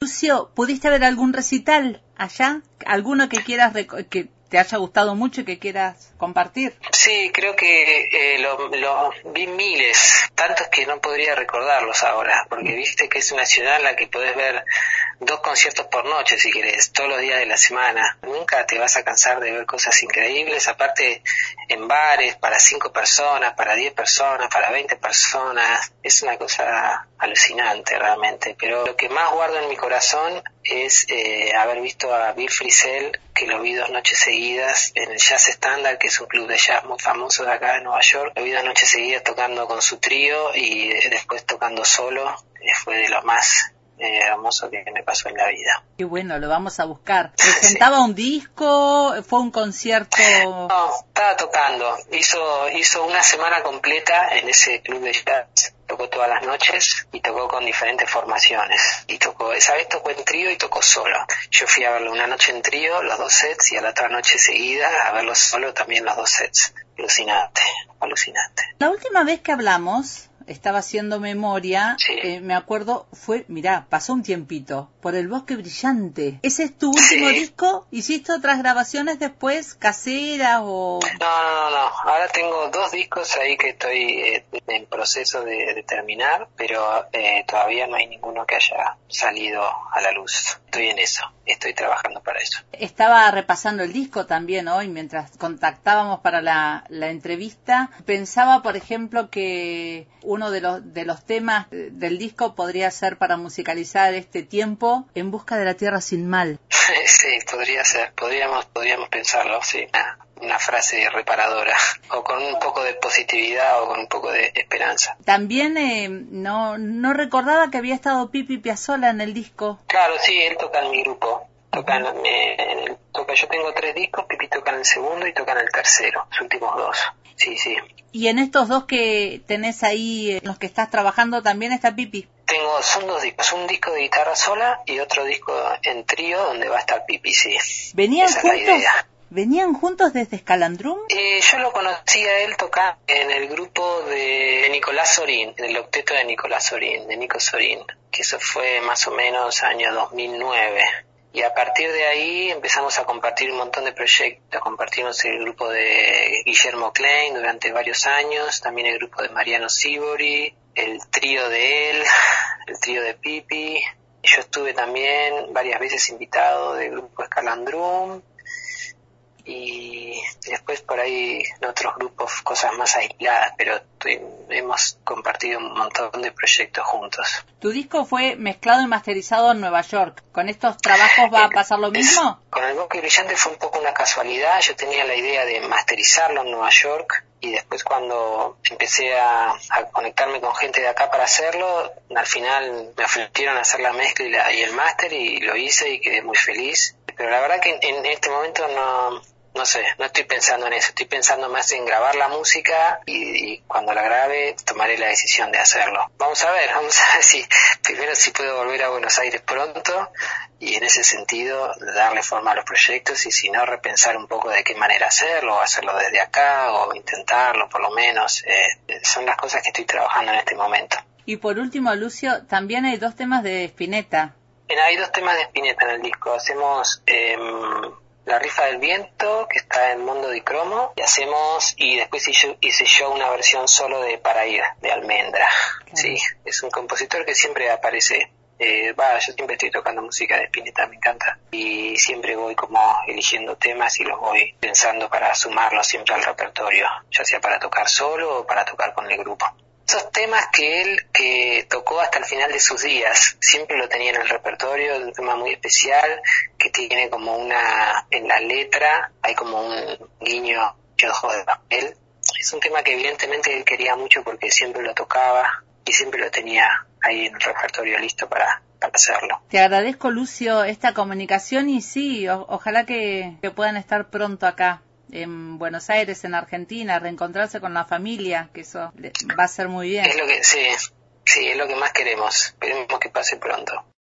Lucio, ¿pudiste ver algún recital allá? ¿Alguno que quieras que te haya gustado mucho y que quieras compartir? Sí, creo que los vi miles, tantos que no podría recordarlos ahora, porque viste que es una ciudad en la que podés ver 2 conciertos por noche si querés, todos los días de la semana. Nunca te vas a cansar de ver cosas increíbles, aparte en bares, para 5 personas, para 10 personas, para 20 personas. Es una cosa alucinante realmente, pero lo que más guardo en mi corazón es haber visto a Bill Frisell, que lo vi 2 noches seguidas en el Jazz Standard, que es un club de jazz muy famoso de acá de Nueva York. Lo vi 2 noches seguidas tocando con su trío y después tocando solo. Fue de lo más hermoso que me pasó en la vida. Qué bueno, lo vamos a buscar. ¿Presentaba un disco? ¿Fue un concierto? No, estaba tocando. Hizo una semana completa en ese club de jazz. Tocó todas las noches y tocó con diferentes formaciones. Y esa vez tocó en trío y tocó solo. Yo fui a verlo una noche en trío, los 2 sets, y a la otra noche seguida a verlo solo también los 2 sets. Alucinante. La última vez que hablamos, estaba haciendo memoria, sí. Me acuerdo, pasó un tiempito, por El Bosque Brillante. ¿Ese es tu último disco? ¿Hiciste otras grabaciones después, caseras o...? No, ahora tengo 2 discos ahí que estoy en proceso de terminar, pero todavía no hay ninguno que haya salido a la luz. Estoy en eso, estoy trabajando para eso. Estaba repasando el disco también hoy, mientras contactábamos para la entrevista. Pensaba, por ejemplo, que uno de los temas del disco podría ser para musicalizar este tiempo, En busca de la tierra sin mal. Sí, podría ser, podríamos pensarlo, sí. Una frase reparadora, o con un poco de positividad o con un poco de esperanza. También no recordaba que había estado Pipi Piazzolla en el disco. Claro, sí, él toca en mi grupo. Yo tengo 3 discos, Pipi toca en el segundo y toca en el tercero, los últimos 2. Sí. ¿Y en estos 2 que tenés ahí, en los que estás trabajando, también está Pipi? Son 2 discos, un disco de guitarra sola y otro disco en trío donde va a estar Pipi, sí. ¿Venían Esa juntos? Es la idea. ¿Venían juntos desde Escalandrum? Yo lo conocí a él tocando en el grupo de Nicolás Sorín, en el octeto de Nicolás Sorín, de Nico Sorín, que eso fue más o menos año 2009. Y a partir de ahí empezamos a compartir un montón de proyectos. Compartimos el grupo de Guillermo Klein durante varios años, también el grupo de Mariano Sibori, el trío de él, el trío de Pipi. Yo estuve también varias veces invitado del grupo Escalandrum. Y después por ahí en otros grupos cosas más aisladas, pero hemos compartido un montón de proyectos juntos. ¿Tu disco fue mezclado y masterizado en Nueva York? ¿Con estos trabajos va a pasar lo mismo? Con El Bosque Brillante fue un poco una casualidad. Yo tenía la idea de masterizarlo en Nueva York y después cuando empecé a conectarme con gente de acá para hacerlo, al final me ofrecieron hacer la mezcla y el máster y lo hice y quedé muy feliz. Pero la verdad que en este momento no estoy pensando en eso, estoy pensando más en grabar la música y cuando la grabe tomaré la decisión de hacerlo. Vamos a ver si puedo volver a Buenos Aires pronto y en ese sentido darle forma a los proyectos y si no repensar un poco de qué manera hacerlo, o hacerlo desde acá o intentarlo por lo menos. Son las cosas que estoy trabajando en este momento. Y por último, Lucio, también hay 2 temas de Spinetta. Hay 2 temas de Spinetta en el disco. Hacemos La rifa del viento, que está en Mondo di Cromo, y después hice yo una versión solo de Para ir, de Almendra. Claro. Sí, es un compositor que siempre aparece. Yo siempre estoy tocando música de Spinetta, me encanta. Y siempre voy como eligiendo temas y los voy pensando para sumarlos siempre al repertorio, ya sea para tocar solo o para tocar con el grupo. Esos temas que tocó hasta el final de sus días, siempre lo tenía en el repertorio, un tema muy especial, que tiene como en la letra, hay como un guiño de ojo de papel. Es un tema que evidentemente él quería mucho porque siempre lo tocaba y siempre lo tenía ahí en el repertorio listo para hacerlo. Te agradezco, Lucio, esta comunicación y sí, ojalá que puedan estar pronto acá en Buenos Aires, en Argentina, reencontrarse con la familia, que eso va a ser muy bien. Es lo que, sí, es lo que más queremos. Esperemos que pase pronto.